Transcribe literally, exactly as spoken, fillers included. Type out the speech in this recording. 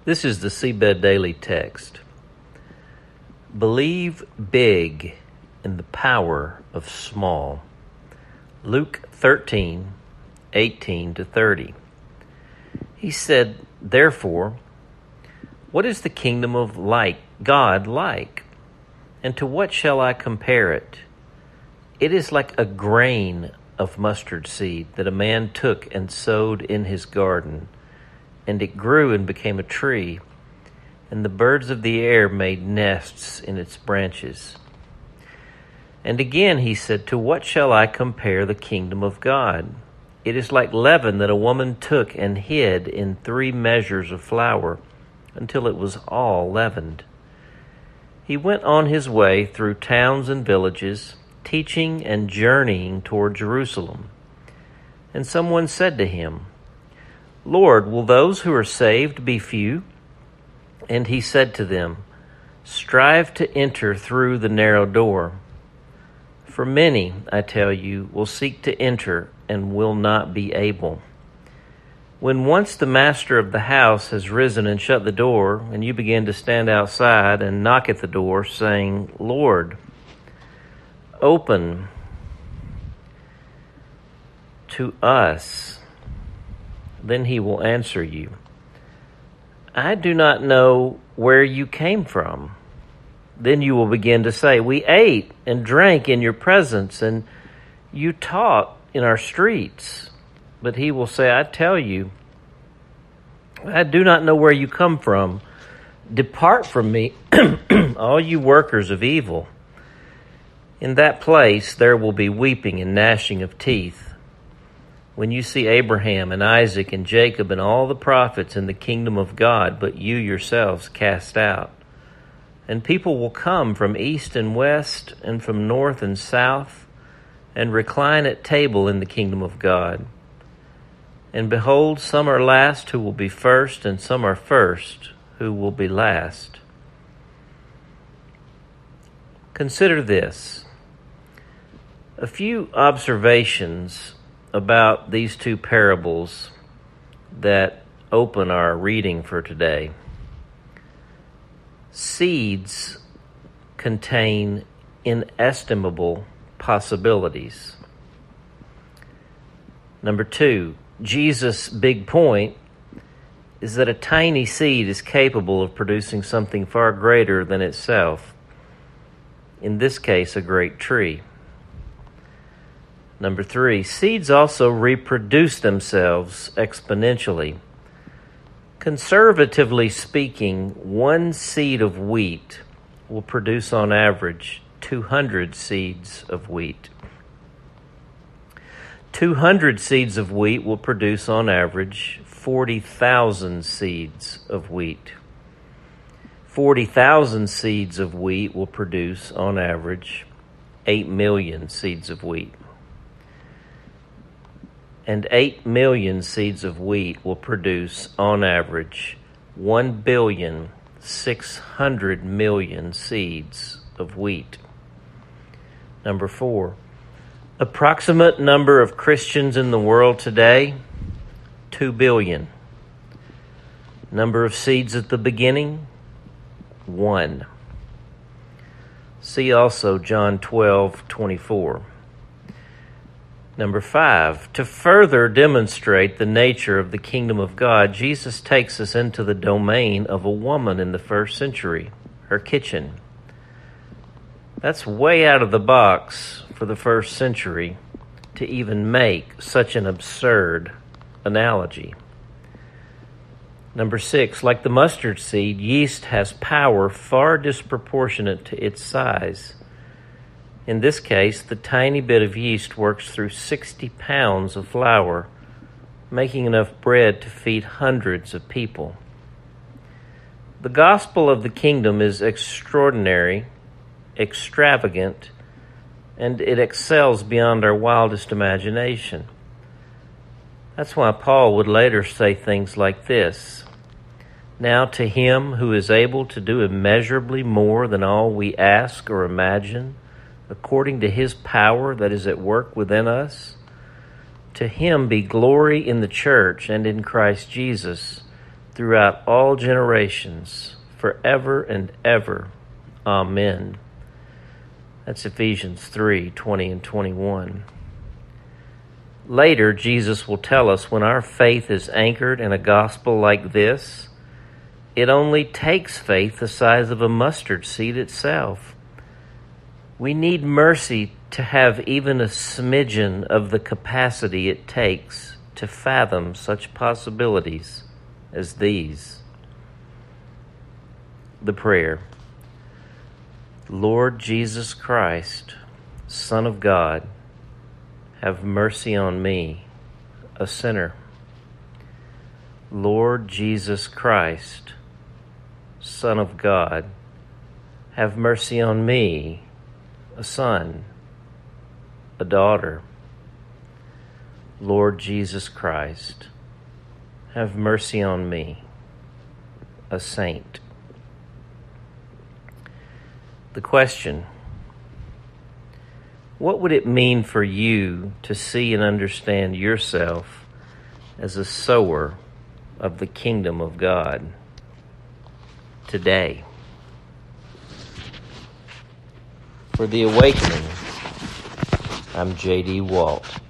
This is the Seabed Daily Text. Believe big in the power of small. Luke thirteen, eighteen to thirty. He said, therefore, what is the kingdom of like God like? And to what shall I compare it? It is like a grain of mustard seed that a man took and sowed in his garden. And it grew and became a tree, and the birds of the air made nests in its branches. And again he said, to what shall I compare the kingdom of God? It is like leaven that a woman took and hid in three measures of flour, until it was all leavened. He went on his way through towns and villages, teaching and journeying toward Jerusalem. And someone said to him, Lord, will those who are saved be few? And he said to them, strive to enter through the narrow door. For many, I tell you, will seek to enter and will not be able. When once the master of the house has risen and shut the door, and you begin to stand outside and knock at the door, saying, Lord, open to us, then he will answer you, I do not know where you came from. Then you will begin to say, we ate and drank in your presence, and you taught in our streets. But he will say, I tell you, I do not know where you come from. Depart from me, all you workers of evil. In that place there will be weeping and gnashing of teeth, when you see Abraham and Isaac and Jacob and all the prophets in the kingdom of God, but you yourselves cast out. And people will come from east and west and from north and south and recline at table in the kingdom of God. And behold, some are last who will be first, and some are first who will be last. Consider this. A few observations about these two parables that open our reading for today. Seeds contain inestimable possibilities. Number two, Jesus' big point is that a tiny seed is capable of producing something far greater than itself. In this case, a great tree. Number three, seeds also reproduce themselves exponentially. Conservatively speaking, one seed of wheat will produce on average two hundred seeds of wheat. two hundred seeds of wheat will produce on average forty thousand seeds of wheat. forty thousand seeds of wheat will produce on average eight million seeds of wheat. And eight million seeds of wheat will produce, on average, one billion six hundred million seeds of wheat. Number four, approximate number of Christians in the world today, two billion. Number of seeds at the beginning, one. See also John twelve twenty-four. Number five, to further demonstrate the nature of the kingdom of God, Jesus takes us into the domain of a woman in the first century, her kitchen. That's way out of the box for the first century to even make such an absurd analogy. Number six, like the mustard seed, yeast has power far disproportionate to its size. In this case, the tiny bit of yeast works through sixty pounds of flour, making enough bread to feed hundreds of people. The gospel of the kingdom is extraordinary, extravagant, and it excels beyond our wildest imagination. That's why Paul would later say things like this. Now to him who is able to do immeasurably more than all we ask or imagine, according to his power that is at work within us, to him be glory in the church and in Christ Jesus throughout all generations, forever and ever. Amen. That's Ephesians three, twenty and twenty-one. Later, Jesus will tell us when our faith is anchored in a gospel like this, it only takes faith the size of a mustard seed itself. We need mercy to have even a smidgen of the capacity it takes to fathom such possibilities as these. The prayer. Lord Jesus Christ, Son of God, have mercy on me, a sinner. Lord Jesus Christ, Son of God, have mercy on me, a son, a daughter. Lord Jesus Christ, have mercy on me, a saint. The question: what would it mean for you to see and understand yourself as a sower of the kingdom of God today? For The Awakening, I'm J D Walt.